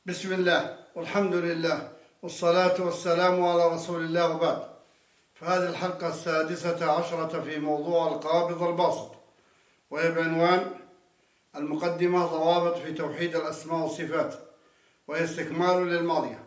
بسم الله والحمد لله والصلاة والسلام على رسول الله وبعد. فهذه الحلقة 16 في موضوع القابض الباسط، وهي بعنوان المقدمة ضوابط في توحيد الأسماء والصفات، وهي استكمال للماضية.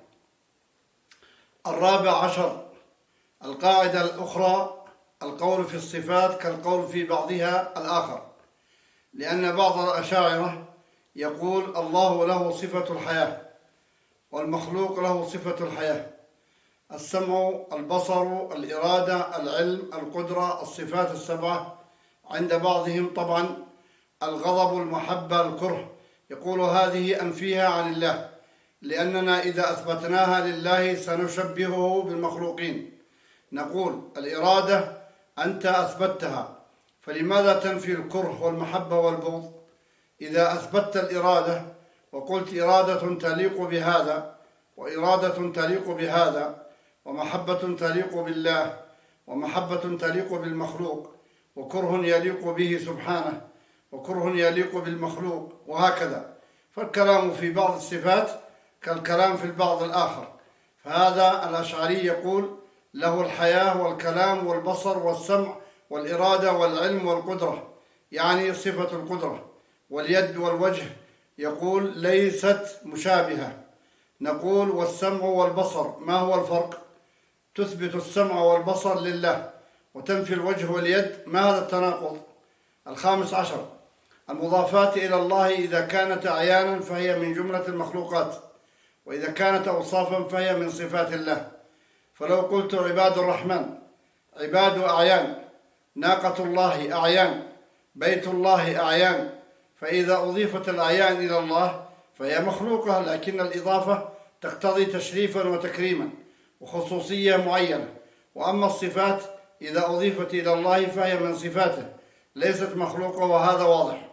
14 القاعدة الأخرى: القول في الصفات كالقول في بعضها الآخر، لأن بعض الأشاعرة يقول الله له صفة الحياة والمخلوق له صفة الحياة: السمع، البصر، الإرادة، العلم، القدرة، الصفات السبعة. عند بعضهم طبعا الغضب، المحبة، الكره، يقول هذه أنفيها عن الله، لأننا إذا أثبتناها لله سنشبهه بالمخلوقين. نقول الإرادة أنت أثبتها، فلماذا تنفي الكره والمحبة والبغض؟ إذا أثبتت الإرادة وقلت إرادة تليق بهذا، وإرادة تليق بهذا، ومحبة تليق بالله، ومحبة تليق بالمخلوق، وكره يليق به سبحانه، وكره يليق بالمخلوق، وهكذا. فالكلام في بعض الصفات كالكلام في البعض الآخر. فهذا الأشعري يقول له الحياة والكلام والبصر والسمع والإرادة والعلم والقدرة، يعني صفة القدرة. واليد والوجه يقول ليست مشابهة. نقول والسمع والبصر، ما هو الفرق؟ تثبت السمع والبصر لله وتنفي الوجه واليد، ما هذا التناقض؟ 15 المضافات إلى الله إذا كانت أعيانا فهي من جملة المخلوقات، وإذا كانت أوصافا فهي من صفات الله. فلو قلت عباد الرحمن، عباد أعيان، ناقة الله أعيان، بيت الله أعيان، فإذا أضيفت الأعيان إلى الله فهي مخلوقة، لكن الإضافة تقتضي تشريفا وتكريما وخصوصية معينة. وأما الصفات إذا أضيفت إلى الله فهي من صفاته، ليست مخلوقة، وهذا واضح.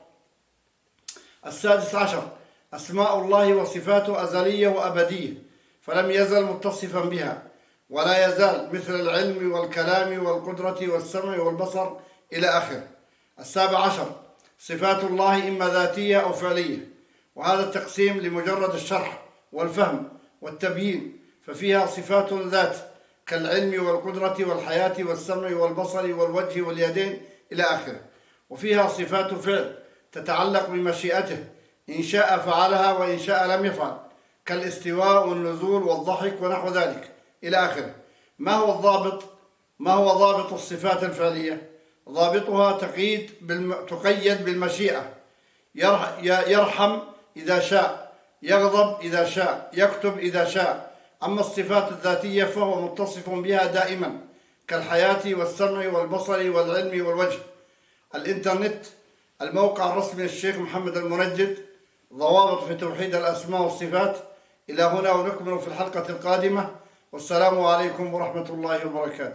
16 أسماء الله وصفاته أزلية وأبدية، فلم يزل متصفا بها ولا يزال، مثل العلم والكلام والقدرة والسمع والبصر إلى آخره. 17 صفات الله إما ذاتية أو فعلية، وهذا التقسيم لمجرد الشرح والفهم والتبيين، ففيها صفات ذات كالعلم والقدرة والحياة والسمع والبصر والوجه واليدين إلى آخره، وفيها صفات فعل تتعلق بمشيئته، إن شاء فعلها وإن شاء لم يفعل، كالاستواء والنزول والضحك ونحو ذلك إلى آخره. ما هو ضابط الصفات الفعلية؟ ضابطها تقيد بالمشيئة. يرحم إذا شاء، يغضب إذا شاء، يكتب إذا شاء. أما الصفات الذاتية فهو متصف بها دائما، كالحياة والسمع والبصر والعلم والوجه. الإنترنت، الموقع الرسمي للشيخ محمد المنجد، ضوابط في توحيد الأسماء والصفات. إلى هنا ونكمل في الحلقة القادمة، والسلام عليكم ورحمة الله وبركاته.